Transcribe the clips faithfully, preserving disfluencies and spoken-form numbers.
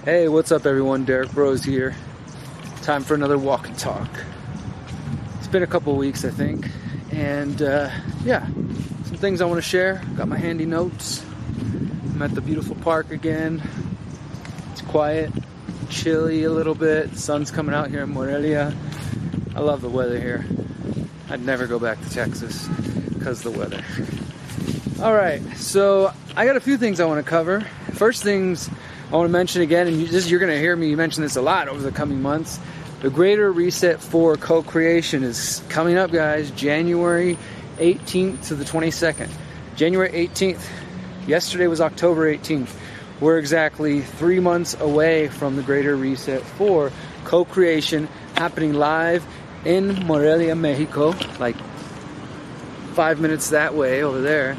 Hey, what's up everyone? Derek Rose here. Time for another walk and talk. It's been a couple weeks, I think, and uh, yeah, some things I want to share. Got my handy notes. I'm at the beautiful park again. It's quiet, chilly a little bit. The sun's coming out here in Morelia. I love the weather here. I'd never go back to Texas because of the weather. All right, so I got a few things I want to cover. First things I want to mention again, and you, this, you're going to hear me mention this a lot over the coming months. The Greater Reset for Co-Creation is coming up, guys, January eighteenth to the twenty-second. January eighteenth. Yesterday was October eighteenth. We're exactly three months away from the Greater Reset for Co-Creation happening live in Morelia, Mexico, like five minutes that way over there,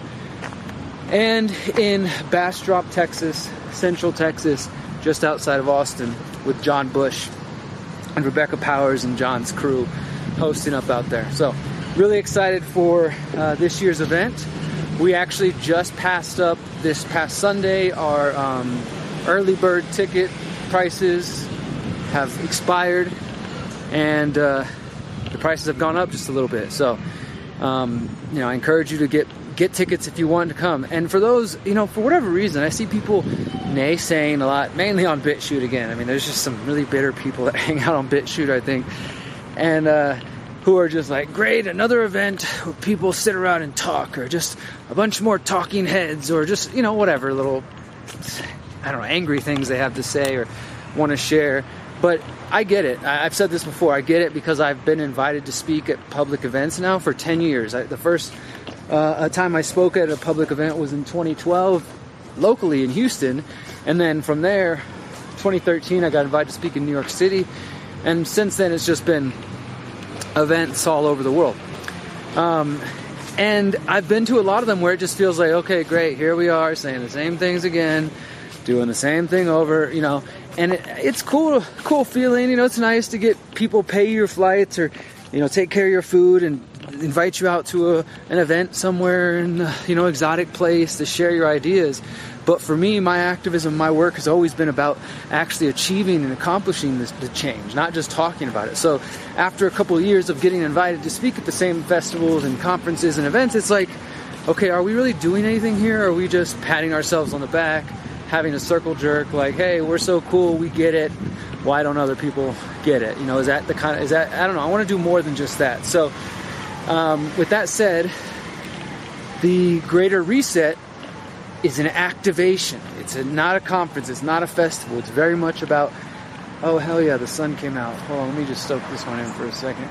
and in Bastrop, Texas, Central Texas, just outside of Austin, with John Bush and Rebecca Powers and John's crew hosting up out there. So really excited for uh, this year's event. We actually just passed up this past Sunday. Our um, early bird ticket prices have expired, and uh, the prices have gone up just a little bit. So um, you know, I encourage you to get get tickets if you want to come. And for those, you know, for whatever reason, I see people naysaying a lot, mainly on BitChute again. I mean, there's just some really bitter people that hang out on BitChute, I think, and uh, who are just like, great, another event where people sit around and talk, or just a bunch more talking heads, or just, you know, whatever little, I don't know, angry things they have to say or want to share. But I get it. I've said this before. I get it because I've been invited to speak at public events now for ten years. I, the first uh, a time I spoke at a public event was in twenty twelve, locally in Houston. And then from there, twenty thirteen, I got invited to speak in New York City. And since then, it's just been events all over the world. Um, and I've been to a lot of them where it just feels like, okay, great, here we are saying the same things again, doing the same thing over, you know. And it, it's cool, cool feeling, you know, it's nice to get people pay your flights, or, you know, take care of your food and invite you out to a, an event somewhere in, uh, you know, exotic place to share your ideas. But for me, my activism, my work has always been about actually achieving and accomplishing this, the change, not just talking about it. So after a couple of years of getting invited to speak at the same festivals and conferences and events, it's like, okay, are we really doing anything here? Or are we just patting ourselves on the back, having a circle jerk, like, hey, we're so cool, we get it, why don't other people get it? You know, is that the kind of, is that, I don't know, I want to do more than just that. So, um, with that said, the Greater Reset is an activation. It's a, not a conference, it's not a festival, it's very much about, oh, hell yeah, the sun came out. Hold on, let me just stoke this one in for a second.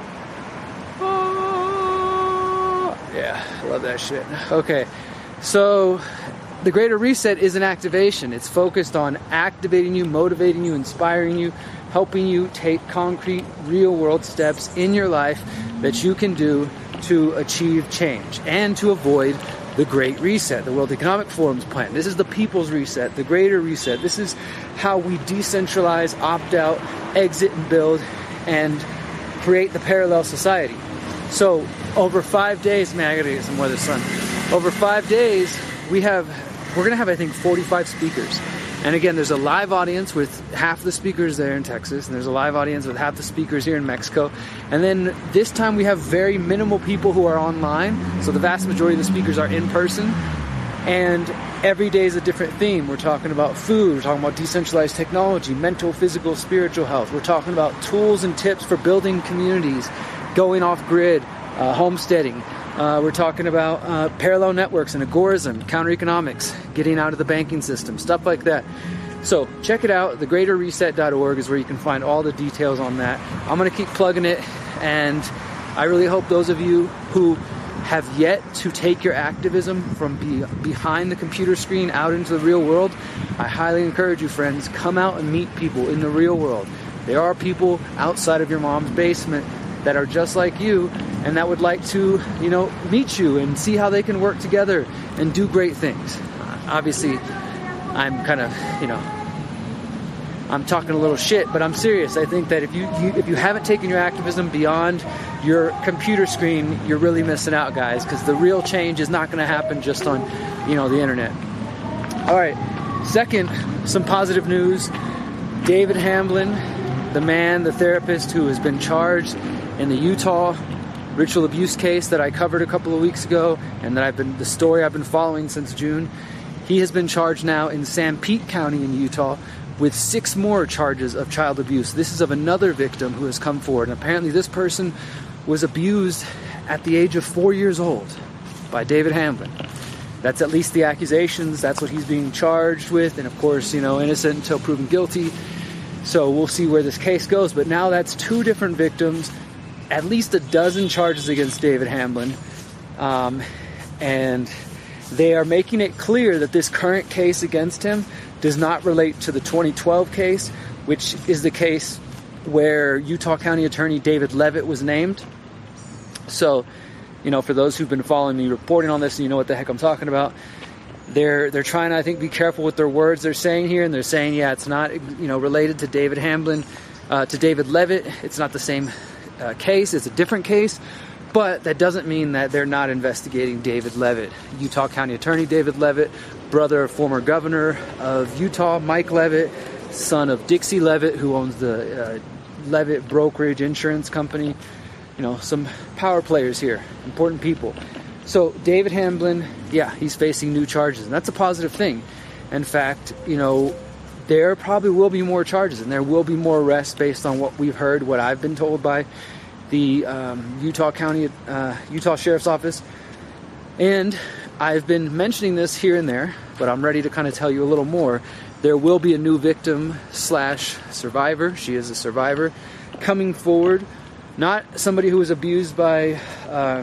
Oh, yeah, I love that shit. Okay, so the Greater Reset is an activation. It's focused on activating you, motivating you, inspiring you, helping you take concrete, real-world steps in your life that you can do to achieve change and to avoid the Great Reset, the World Economic Forum's plan. This is the People's Reset, the Greater Reset. This is how we decentralize, opt out, exit and build, and create the parallel society. So over five days, man, I gotta get some weather, sun. Over five days, we have We're going to have, I think, forty-five speakers. And again, there's a live audience with half the speakers there in Texas, and there's a live audience with half the speakers here in Mexico. And then this time we have very minimal people who are online, so the vast majority of the speakers are in person. And every day is a different theme. We're talking about food, we're talking about decentralized technology, mental, physical, spiritual health. We're talking about tools and tips for building communities, going off grid, uh, homesteading. Uh, we're talking about uh, parallel networks and agorism, counter economics, getting out of the banking system, stuff like that. So check it out. the greater reset dot org is where you can find all the details on that. I'm going to keep plugging it, and I really hope those of you who have yet to take your activism from be behind the computer screen out into the real world, I highly encourage you, friends, come out and meet people in the real world. There are people outside of your mom's basement that are just like you and that would like to, you know, meet you and see how they can work together and do great things. Uh, obviously, I'm kind of, you know, I'm talking a little shit, but I'm serious. I think that if you, you if you haven't taken your activism beyond your computer screen, you're really missing out, guys, because the real change is not going to happen just on, you know, the internet. All right. Second, some positive news. David Hamblin, the man, the therapist who has been charged in the Utah ritual abuse case that I covered a couple of weeks ago, and that I've been the story I've been following since June. He has been charged now in Sanpete County in Utah with six more charges of child abuse. This is of another victim who has come forward, and apparently this person was abused at the age of four years old by David Hamblin. That's at least the accusations. That's what he's being charged with, and of course, you know, innocent until proven guilty. So we'll see where this case goes, but now that's two different victims, at least a dozen charges against David Hamblin, um, and they are making it clear that this current case against him does not relate to the twenty twelve case, which is the case where Utah County Attorney David Leavitt was named. So, you know, for those who've been following me reporting on this, and you know what the heck I'm talking about, they're they're trying to, I think, be careful with their words they're saying here, and they're saying, yeah, it's not, you know, related to David Hamblin, uh, to David Leavitt. It's not the same uh, case. It's a different case. But that doesn't mean that they're not investigating David Leavitt. Utah County Attorney David Leavitt, brother of former governor of Utah, Mike Leavitt, son of Dixie Leavitt, who owns the uh, Leavitt Brokerage Insurance Company. You know, some power players here, important people. So David Hamblin, yeah, he's facing new charges, and that's a positive thing. In fact, you know, there probably will be more charges, and there will be more arrests based on what we've heard, what I've been told by the um, Utah County, uh, Utah Sheriff's Office. And I've been mentioning this here and there, but I'm ready to kind of tell you a little more. There will be a new victim slash survivor. She is a survivor coming forward. Not somebody who was abused by uh,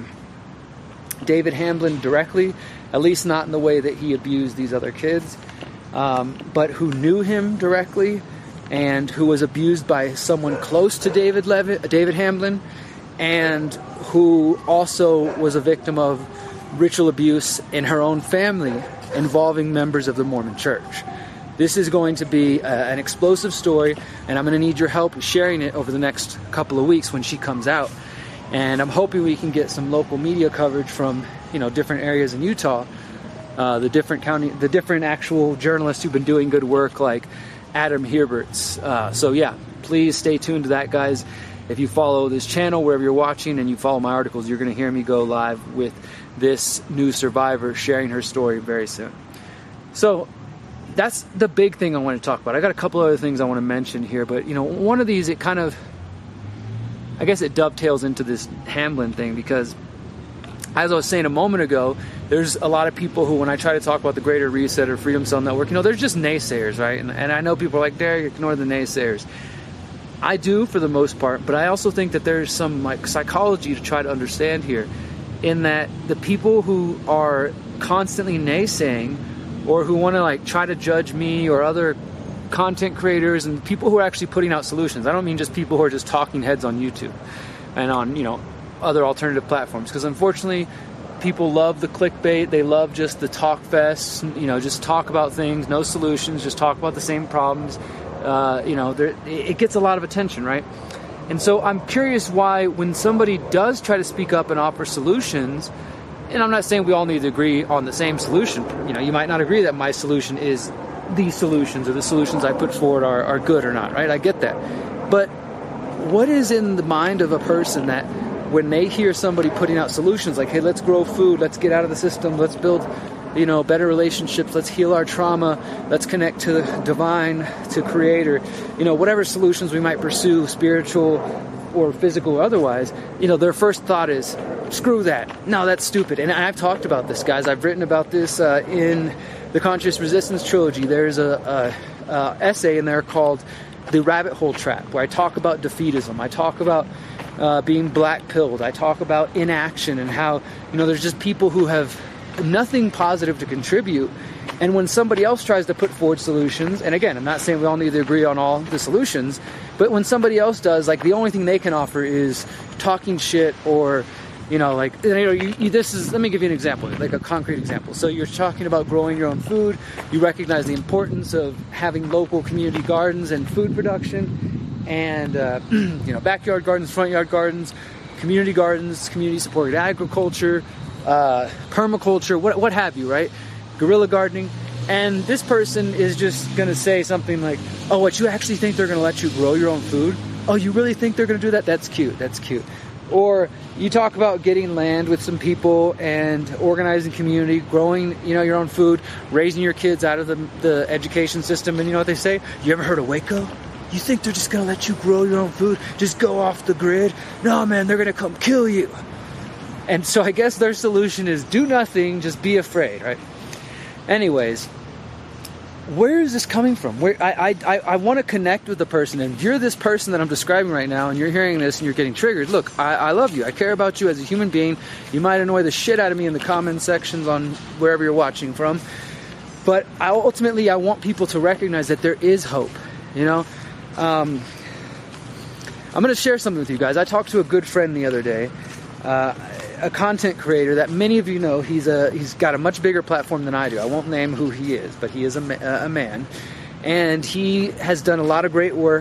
David Hamblin directly, at least not in the way that he abused these other kids, um, but who knew him directly, and who was abused by someone close to David Leavitt, David Hamblin, and who also was a victim of ritual abuse in her own family involving members of the Mormon Church. This is going to be uh, an explosive story, and I'm going to need your help sharing it over the next couple of weeks when she comes out. And I'm hoping we can get some local media coverage from, you know, different areas in Utah, uh, the different county, the different actual journalists who've been doing good work, like Adam Herberts. Uh, so yeah, please stay tuned to that, guys. If you follow this channel wherever you're watching and you follow my articles, you're going to hear me go live with this new survivor sharing her story very soon. So that's the big thing I want to talk about. I got a couple other things I want to mention here, but you know, one of these, it kind of, I guess it dovetails into this Hamblin thing, because as I was saying a moment ago, there's a lot of people who, when I try to talk about the Greater Reset or Freedom Cell Network, you know, they're just naysayers, right? And, and I know people are like, Derek, ignore the naysayers. I do for the most part, but I also think that there's some like psychology to try to understand here, in that the people who are constantly naysaying, or who want to like try to judge me or other content creators and people who are actually putting out solutions. I don't mean just people who are just talking heads on YouTube and on, you know, other alternative platforms, because unfortunately people love the clickbait. They love just the talk fest, you know, just talk about things, no solutions, just talk about the same problems. Uh, you know, there, it gets a lot of attention, right? And so I'm curious why, when somebody does try to speak up and offer solutions, and I'm not saying we all need to agree on the same solution. You know, you might not agree that my solution is the solutions, or the solutions I put forward are, are good or not, right? I get that. But what is in the mind of a person that when they hear somebody putting out solutions like, hey, let's grow food, let's get out of the system, let's build, you know, better relationships, let's heal our trauma, let's connect to the divine, to creator, you know, whatever solutions we might pursue, spiritual or physical or otherwise, you know, their first thought is, screw that. No, that's stupid. And I've talked about this, guys. I've written about this uh, in the Conscious Resistance Trilogy. There's a, a, a essay in there called The Rabbit Hole Trap, where I talk about defeatism. I talk about uh, being black-pilled. I talk about inaction and how, you know, there's just people who have nothing positive to contribute. And when somebody else tries to put forward solutions, and again, I'm not saying we all need to agree on all the solutions, but when somebody else does, like, the only thing they can offer is talking shit, or, you know, like, you know, you, you, this is, let me give you an example, like a concrete example. So you're talking about growing your own food. You recognize the importance of having local community gardens and food production, and, uh, you know, backyard gardens, front yard gardens, community gardens, community-supported agriculture, uh, permaculture, what, what have you, right? Guerrilla gardening. And this person is just going to say something like, oh, what, you actually think they're going to let you grow your own food? Oh, you really think they're going to do that? That's cute. That's cute. Or you talk about getting land with some people and organizing community, growing, you know, your own food, raising your kids out of the, the education system. And you know what they say? You ever heard of Waco? You think they're just going to let you grow your own food? Just go off the grid? No, man, they're going to come kill you. And so I guess their solution is do nothing, just be afraid, right? Anyways, where is this coming from? Where I I, I want to connect with the person, and if you're this person that I'm describing right now, and you're hearing this and you're getting triggered, look, I, I love you. I care about you as a human being. You might annoy the shit out of me in the comment sections on wherever you're watching from, but I, ultimately I want people to recognize that there is hope. You know, um, I'm going to share something with you guys. I talked to a good friend the other day. Uh, a content creator that many of you know. He's a he's got a much bigger platform than I do. I won't name who he is, but he is a, ma- a man, and he has done a lot of great work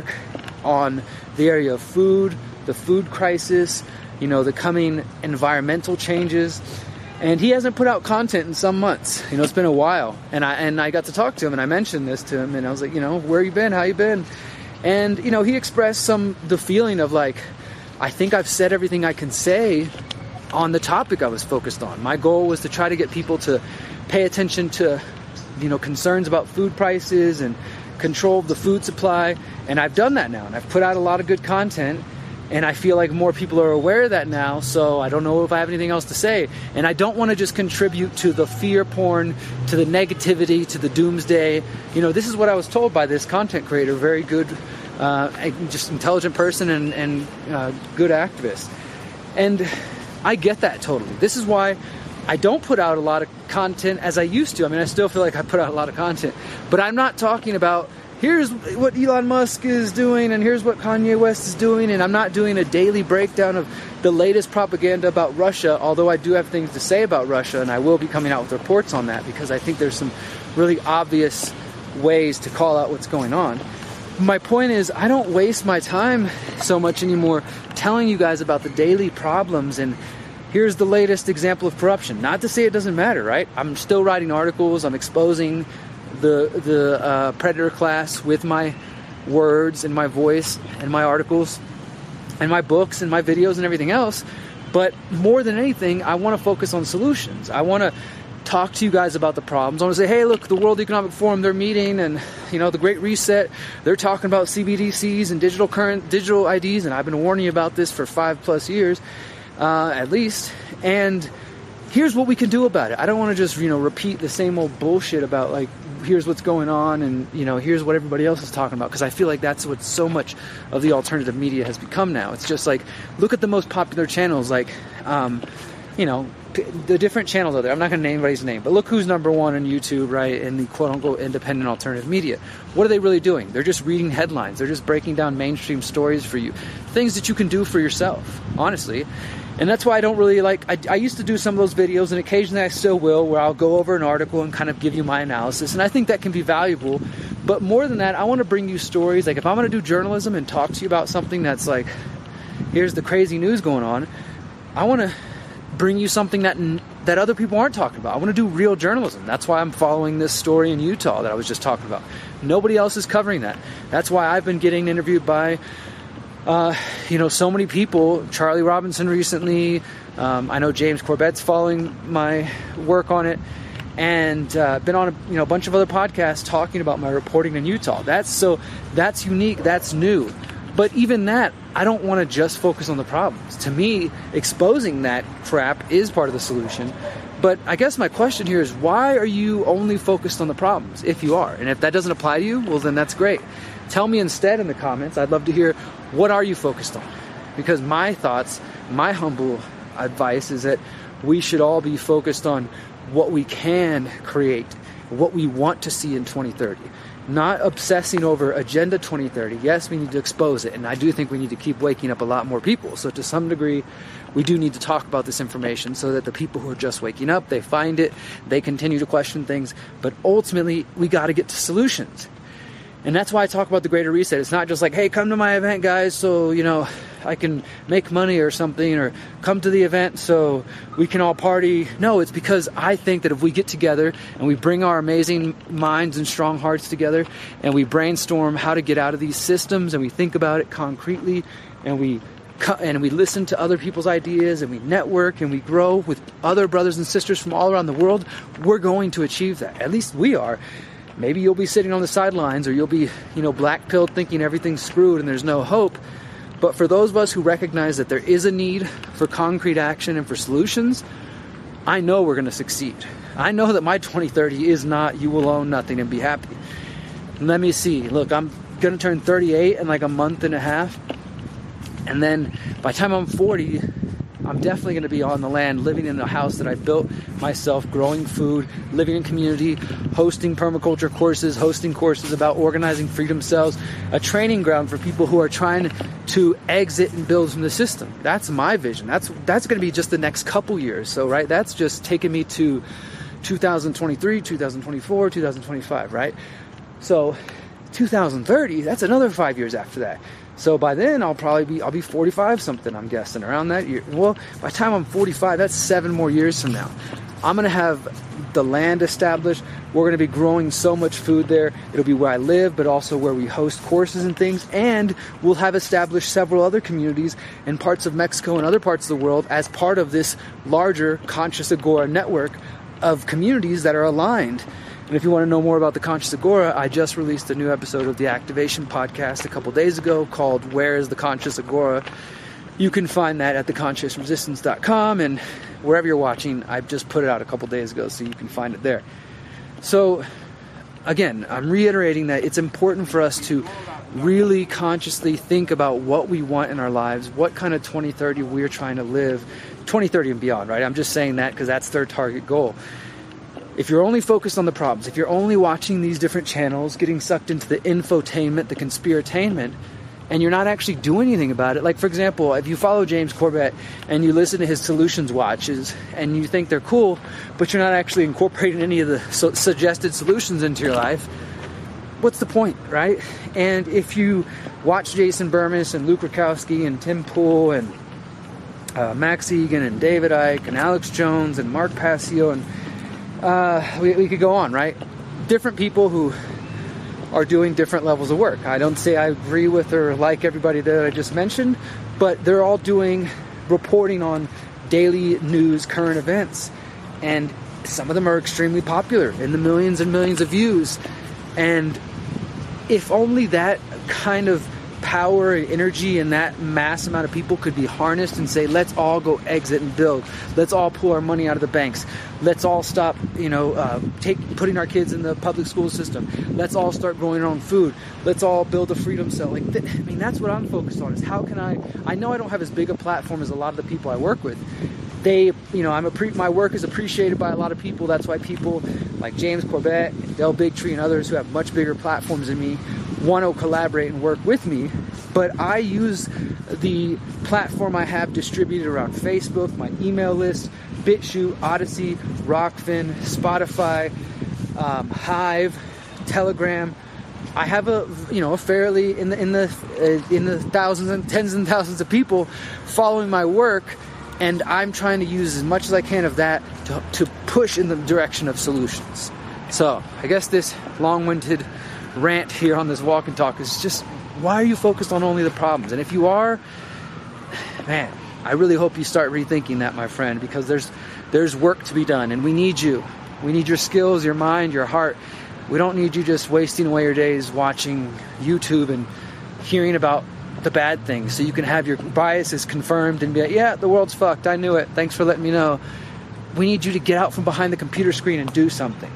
on the area of food, the food crisis, you know, the coming environmental changes, and he hasn't put out content in some months. You know, it's been a while, and I and I got to talk to him, and I mentioned this to him, and I was like, you know, where you been? How you been? And you know, he expressed some the feeling of like, I think I've said everything I can say on the topic I was focused on. My goal was to try to get people to pay attention to, you know, concerns about food prices and control of the food supply. And I've done that now, and I've put out a lot of good content, and I feel like more people are aware of that now. So I don't know if I have anything else to say. And I don't want to just contribute to the fear porn, to the negativity, to the doomsday. You know, this is what I was told by this content creator, very good, uh, just intelligent person and, and uh, good activist. And I get that totally. This is why I don't put out a lot of content as I used to. I mean, I still feel like I put out a lot of content, but I'm not talking about here's what Elon Musk is doing and here's what Kanye West is doing, and I'm not doing a daily breakdown of the latest propaganda about Russia, although I do have things to say about Russia, and I will be coming out with reports on that because I think there's some really obvious ways to call out what's going on. My point is, I don't waste my time so much anymore telling you guys about the daily problems and here's the latest example of corruption. Not to say it doesn't matter, right? I'm still writing articles. I'm exposing the the uh, predator class with my words and my voice and my articles and my books and my videos and everything else. But more than anything, I want to focus on solutions. I want to talk to you guys about the problems. I want to say, hey, look, the World Economic Forum, they're meeting, and you know, the Great Reset, they're talking about C B D Cs and digital current digital I Ds, and I've been warning you about this for five plus years, uh, at least. And here's what we can do about it. I don't want to just, you know, repeat the same old bullshit about like, here's what's going on, and you know, here's what everybody else is talking about, because I feel like that's what so much of the alternative media has become now. It's just like, look at the most popular channels, like, um, you know, the different channels out there. I'm not going to name anybody's name, but look who's number one on YouTube, right, in the quote-unquote independent alternative media. What are they really doing? They're just reading headlines. They're just breaking down mainstream stories for you. Things that you can do for yourself, honestly. And that's why I don't really like... I, I used to do some of those videos, and occasionally I still will, where I'll go over an article and kind of give you my analysis, and I think that can be valuable. But more than that, I want to bring you stories. Like, if I'm going to do journalism and talk to you about something that's like, here's the crazy news going on, I want to bring you something that that other people aren't talking about. I want to do real journalism. That's why I'm following this story in Utah that I was just talking about. Nobody else is covering that. That's why I've been getting interviewed by, uh, you know, so many people. Charlie Robinson recently. Um, I know James Corbett's following my work on it, and uh, been on a, you know a bunch of other podcasts talking about my reporting in Utah. That's so that's unique. That's new. But even that, I don't want to just focus on the problems. To me, exposing that crap is part of the solution. But I guess my question here is, why are you only focused on the problems, if you are? And if that doesn't apply to you, well, then that's great. Tell me instead in the comments. I'd love to hear, what are you focused on? Because my thoughts, my humble advice is that we should all be focused on what we can create, what we want to see in twenty thirty. Not obsessing over Agenda twenty thirty. Yes, we need to expose it, and I do think we need to keep waking up a lot more people. So to some degree, we do need to talk about this information so that the people who are just waking up, they find it, they continue to question things, but ultimately, we got to get to solutions. And that's why I talk about the Greater Reset. It's not just like, hey, come to my event, guys, so, you know, I can make money or something, or come to the event so we can all party. No, it's because I think that if we get together and we bring our amazing minds and strong hearts together and we brainstorm how to get out of these systems and we think about it concretely and we and we listen to other people's ideas and we network and we grow with other brothers and sisters from all around the world, we're going to achieve that. At least we are. Maybe you'll be sitting on the sidelines, or you'll be, you know, black-pilled thinking everything's screwed and there's no hope. But for those of us who recognize that there is a need for concrete action and for solutions, I know we're going to succeed. I know that my twenty thirty is not you will own nothing and be happy. Let me see. Look, I'm going to turn thirty-eight in like a month and a half. And then by the time I'm forty, I'm definitely going to be on the land, living in a house that I built myself, growing food, living in community, hosting permaculture courses, hosting courses about organizing freedom cells, a training ground for people who are trying to exit and build from the system. That's my vision. That's that's going to be just the next couple years. So, right, that's just taking me to two thousand twenty-three, two thousand twenty-four, two thousand twenty-five, right? So, two thousand thirty, that's another five years after that. So by then I'll probably be I'll be forty-five something, I'm guessing, around that year. Well, by the time I'm forty-five, that's seven more years from now. I'm going to have the land established. We're going to be growing so much food there. It'll be where I live, but also where we host courses and things. And we'll have established several other communities in parts of Mexico and other parts of the world as part of this larger Conscious Agora network of communities that are aligned. And if you want to know more about the Conscious Agora, I just released a new episode of the Activation Podcast a couple days ago called Where is the Conscious Agora? You can find that at the conscious resistance dot com, and wherever you're watching, I've just put it out a couple days ago, so you can find it there. So, again, I'm reiterating that it's important for us to really consciously think about what we want in our lives, what kind of twenty thirty we're trying to live, twenty thirty and beyond, right? I'm just saying that because that's their target goal. If you're only focused on the problems, if you're only watching these different channels, getting sucked into the infotainment, the conspiratainment, and you're not actually doing anything about it, like, for example, if you follow James Corbett and you listen to his solutions watches and you think they're cool, but you're not actually incorporating any of the su- suggested solutions into your life, what's the point, right? And if you watch Jason Burmis and Luke Rakowski and Tim Pool and uh, Max Egan and David Icke and Alex Jones and Mark Passio and Uh, we, we could go on, right? Different people who are doing different levels of work. I don't say I agree with or like everybody that I just mentioned, but they're all doing reporting on daily news, current events. And some of them are extremely popular, in the millions and millions of views. And if only that kind of power and energy and that mass amount of people could be harnessed and say, let's all go exit and build. Let's all pull our money out of the banks. Let's all stop, you know, uh, take putting our kids in the public school system. Let's all start growing our own food. Let's all build a freedom cell. Like, th- I mean, that's what I'm focused on, is how can I, I know I don't have as big a platform as a lot of the people I work with. They, you know, I'm a pre- my work is appreciated by a lot of people. That's why people like James Corbett and Del Bigtree and others who have much bigger platforms than me want to collaborate and work with me. But I use the platform I have distributed around Facebook, my email list, BitChute, Odyssey, Rockfin, Spotify, um, Hive, Telegram. I have a, you know, a fairly in the in the uh, in the thousands and tens and thousands of people following my work, and I'm trying to use as much as I can of that to to push in the direction of solutions. So I guess this long-winded rant here on this walk and talk is just, why are you focused on only the problems? And if you are, man, I really hope you start rethinking that, my friend, because there's there's work to be done, and we need you. We need your skills, your mind, your heart. We don't need you just wasting away your days watching YouTube and hearing about the bad things so you can have your biases confirmed and be like, yeah, the world's fucked. I knew it. Thanks for letting me know. We need you to get out from behind the computer screen and do something.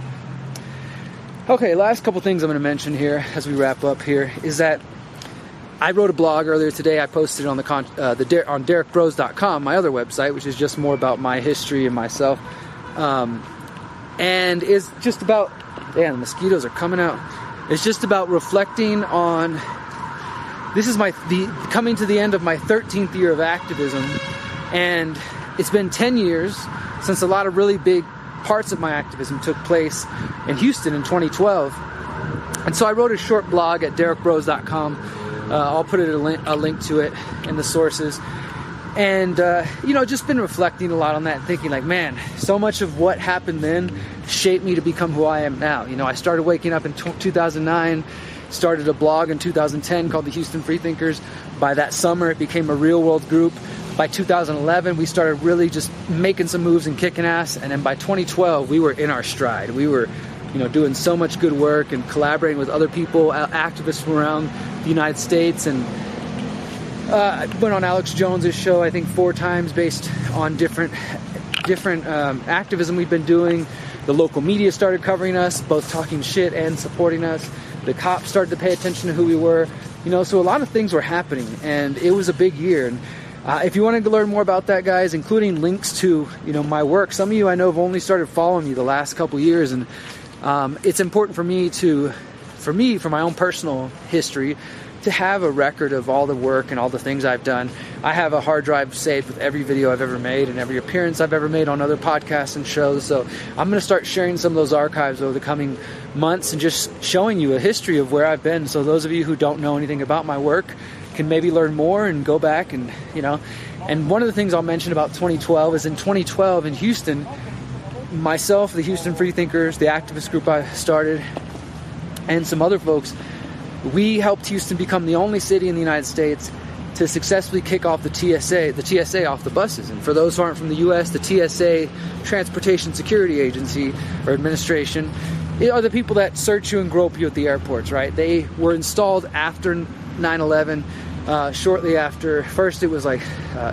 Okay, last couple things I'm going to mention here as we wrap up here is that I wrote a blog earlier today. I posted it on the con- uh, the Der- on derek bros dot com, my other website, which is just more about my history and myself, um, and is just about, damn, the mosquitoes are coming out. It's just about reflecting on. This is my the coming to the end of my thirteenth year of activism, and it's been ten years since a lot of really big parts of my activism took place in Houston in twenty twelve. And so I wrote a short blog at derek bros dot com. Uh, I'll put it a link, a link to it in the sources. And, uh, you know, just been reflecting a lot on that and thinking like, man, so much of what happened then shaped me to become who I am now. You know, I started waking up in two thousand nine, started a blog in two thousand ten called the Houston Freethinkers. By that summer, it became a real world group. By two thousand eleven, we started really just making some moves and kicking ass. And then by twenty twelve, we were in our stride. We were, you know, doing so much good work and collaborating with other people, activists from around the United States. And uh, I went on Alex Jones's show, I think, four times based on different, different um, activism we've been doing. The local media started covering us, both talking shit and supporting us. The cops started to pay attention to who we were. You know, so a lot of things were happening, and it was a big year. And uh, if you wanted to learn more about that, guys, including links to, you know, my work, some of you I know have only started following me the last couple years, and Um, it's important for me to, for me, for my own personal history, to have a record of all the work and all the things I've done. I have a hard drive saved with every video I've ever made and every appearance I've ever made on other podcasts and shows. So I'm going to start sharing some of those archives over the coming months and just showing you a history of where I've been. So those of you who don't know anything about my work can maybe learn more and go back and, you know, and one of the things I'll mention about twenty twelve is in twenty twelve in Houston, myself, the Houston Freethinkers, the activist group I started, and some other folks, we helped Houston become the only city in the United States to successfully kick off the T S A, the T S A off the buses. And for those who aren't from the U S, the T S A, Transportation Security Agency or Administration, are the people that search you and grope you at the airports, right? They were installed after nine eleven, uh, shortly after. First, it was like, uh,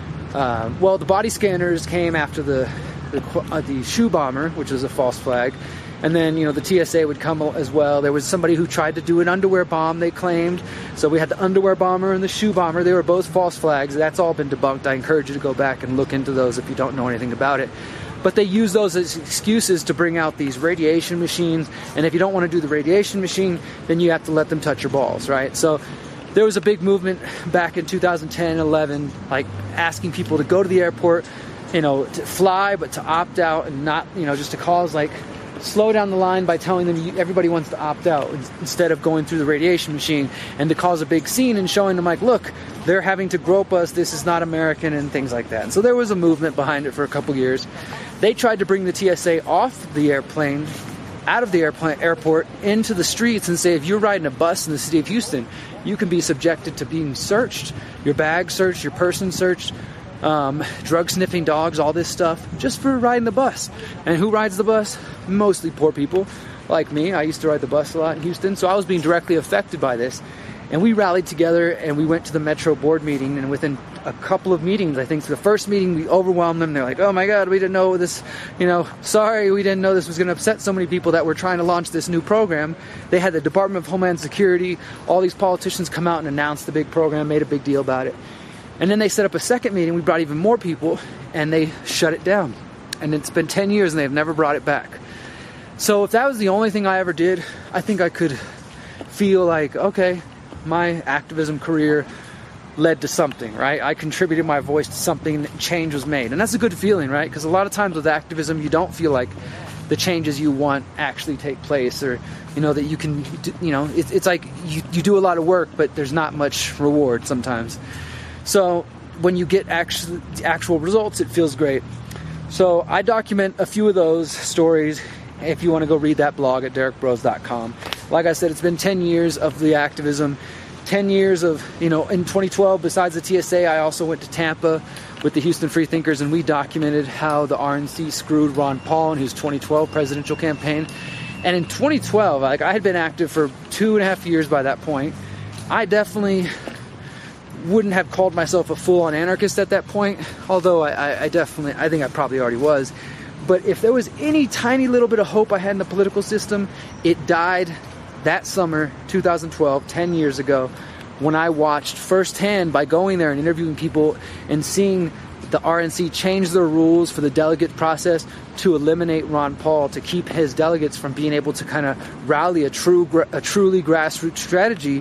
uh, well, the body scanners came after the The, uh, the shoe bomber, which was a false flag, and then, you know, the T S A would come as well. There was somebody who tried to do an underwear bomb, they claimed. So we had the underwear bomber and the shoe bomber. They were both false flags. That's all been debunked. I encourage you to go back and look into those if you don't know anything about it. But they use those as excuses to bring out these radiation machines, and if you don't want to do the radiation machine, then you have to let them touch your balls, right? So there was a big movement back in two thousand ten, eleven, like asking people to go to the airport, you know, to fly, but to opt out, and not, you know, just to cause, like, slow down the line by telling them you, everybody wants to opt out instead of going through the radiation machine, and to cause a big scene and showing them, like, look, they're having to grope us, this is not American, and things like that. And so there was a movement behind it for a couple years. They tried to bring the T S A off the airplane, out of the airplane, airport, into the streets and say, if you're riding a bus in the city of Houston, you can be subjected to being searched, your bag searched, your person searched, Um, drug sniffing dogs, all this stuff, just for riding the bus. And who rides the bus? Mostly poor people like me. I used to ride the bus a lot in Houston, so I was being directly affected by this. And we rallied together and we went to the Metro board meeting, and within a couple of meetings, I think the first meeting we overwhelmed them. They're like, oh my God, we didn't know this, you know, sorry, we didn't know this was going to upset so many people that we're trying to launch this new program. They had the Department of Homeland Security, all these politicians come out and announce the big program, made a big deal about it. And then they set up a second meeting. We brought even more people, and they shut it down. And it's been ten years, and they've never brought it back. So if that was the only thing I ever did, I think I could feel like, okay, my activism career led to something, right? I contributed my voice to something, change was made. And that's a good feeling, right? Because a lot of times with activism, you don't feel like the changes you want actually take place, or, you know, that you can, you know, it's, it's like you, you do a lot of work, but there's not much reward sometimes. So when you get actual, actual results, it feels great. So I document a few of those stories if you want to go read that blog at derek bros dot com. Like I said, it's been ten years of the activism, ten years of, you know, in twenty twelve, besides the T S A, I also went to Tampa with the Houston Freethinkers, and we documented how the R N C screwed Ron Paul in his twenty twelve presidential campaign. And in twenty twelve, like, I had been active for two and a half years by that point. I definitely wouldn't have called myself a full-on anarchist at that point, although I, I, I definitely, I think I probably already was. But if there was any tiny little bit of hope I had in the political system, it died that summer, two thousand twelve, ten years ago, when I watched firsthand, by going there and interviewing people and seeing the R N C change their rules for the delegate process to eliminate Ron Paul, to keep his delegates from being able to kind of rally a true, a truly grassroots strategy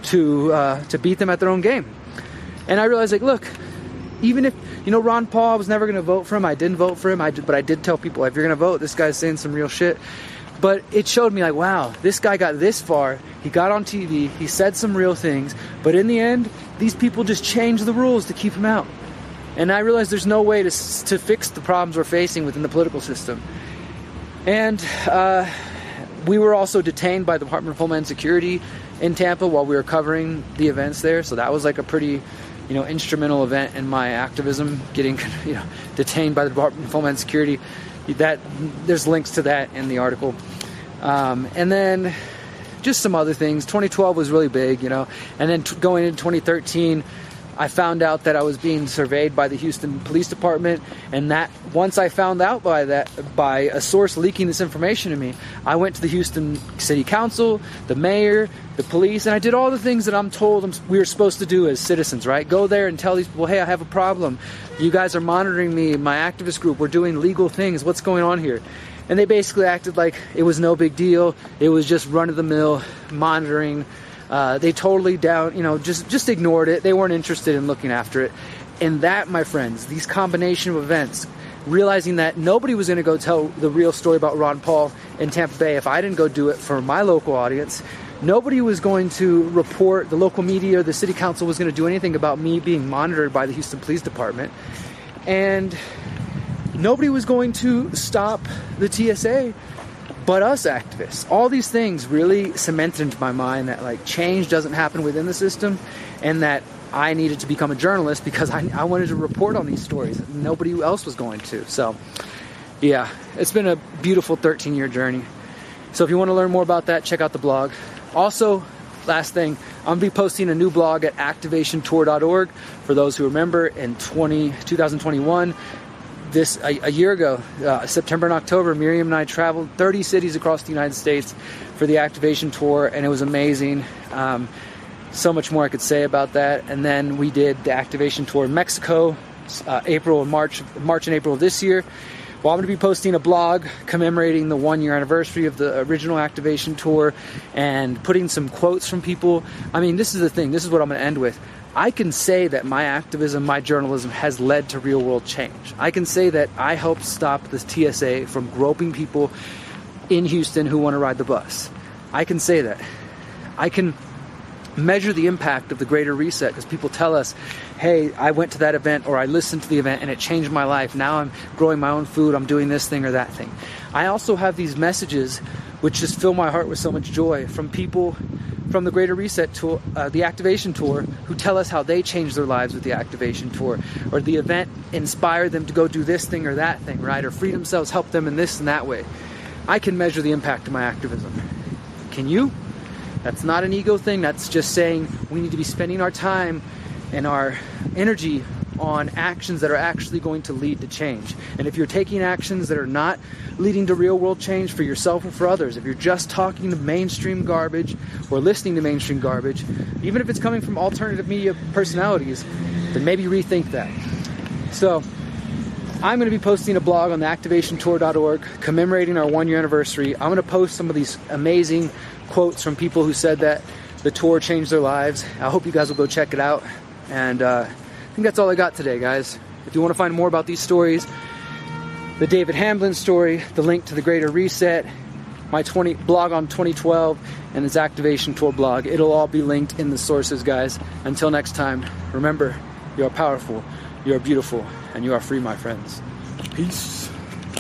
to uh, to beat them at their own game. And I realized, like, look, even if, you know, Ron Paul, I was never going to vote for him. I didn't vote for him, I did, but I did tell people, if you're going to vote, this guy's saying some real shit. But it showed me like, wow, this guy got this far. He got on T V. He said some real things. But in the end, these people just changed the rules to keep him out. And I realized there's no way to to fix the problems we're facing within the political system. And uh, we were also detained by the Department of Homeland Security in Tampa while we were covering the events there. So that was like a pretty, you know, instrumental event in my activism, getting, you know, detained by the Department of Homeland Security. That there's links to that in the article. Um, and then just some other things. twenty twelve was really big, you know. And then t- going into twenty thirteen, I found out that I was being surveyed by the Houston Police Department, and that once I found out by that by a source leaking this information to me, I went to the Houston City Council, the mayor, the police, and I did all the things that I'm told I'm, we were supposed to do as citizens, right? Go there and tell these people, hey, I have a problem. You guys are monitoring me, my activist group, we're doing legal things, what's going on here? And they basically acted like it was no big deal. It was just run-of-the-mill monitoring. Uh, they totally down, you know, just, just ignored it. They weren't interested in looking after it. And that, my friends, these combination of events, realizing that nobody was going to go tell the real story about Ron Paul in Tampa Bay if I didn't go do it for my local audience. Nobody was going to report, the local media, the city council was going to do anything about me being monitored by the Houston Police Department. And nobody was going to stop the T S A but us activists. All these things really cemented into my mind that like change doesn't happen within the system, and that I needed to become a journalist because I, I wanted to report on these stories. Nobody else was going to. So yeah, it's been a beautiful thirteen year journey. So if you want to learn more about that, check out the blog. Also, last thing, I'm going to be posting a new blog at activation tour dot org. For those who remember, in twenty twenty-one, this a, a year ago, uh, September and October, Miriam and I traveled thirty cities across the United States for the Activation Tour, and it was amazing. Um, so much more I could say about that. And then we did the Activation Tour in Mexico, uh, April and March, March and April of this year. Well, I'm going to be posting a blog commemorating the one-year anniversary of the original Activation Tour and putting some quotes from people. I mean, this is the thing. This is what I'm going to end with. I can say that my activism, my journalism has led to real-world change. I can say that I helped stop the T S A from groping people in Houston who want to ride the bus. I can say that. I can measure the impact of the Greater Reset because people tell us, hey, I went to that event or I listened to the event and it changed my life. Now I'm growing my own food. I'm doing this thing or that thing. I also have these messages which just fill my heart with so much joy from people from the Greater Reset Tour, uh, the Activation Tour, who tell us how they changed their lives with the Activation Tour, or the event inspired them to go do this thing or that thing, right? Or free themselves, help them in this and that way. I can measure the impact of my activism. Can you? That's not an ego thing. That's just saying we need to be spending our time and our energy on actions that are actually going to lead to change. And if you're taking actions that are not leading to real world change for yourself or for others, if you're just talking to mainstream garbage or listening to mainstream garbage, even if it's coming from alternative media personalities, then maybe rethink that. So I'm going to be posting a blog on the activation tour dot org commemorating our one year anniversary. I'm going to post some of these amazing quotes from people who said that the tour changed their lives. I hope you guys will go check it out. And uh, I think that's all I got today, guys. If you want to find more about these stories, the David Hamblin story, the link to the Greater Reset, my twenty blog on twenty twelve, and this Activation Tour blog, it'll all be linked in the sources, guys. Until next time, remember, you are powerful, you are beautiful, and you are free, my friends. Peace.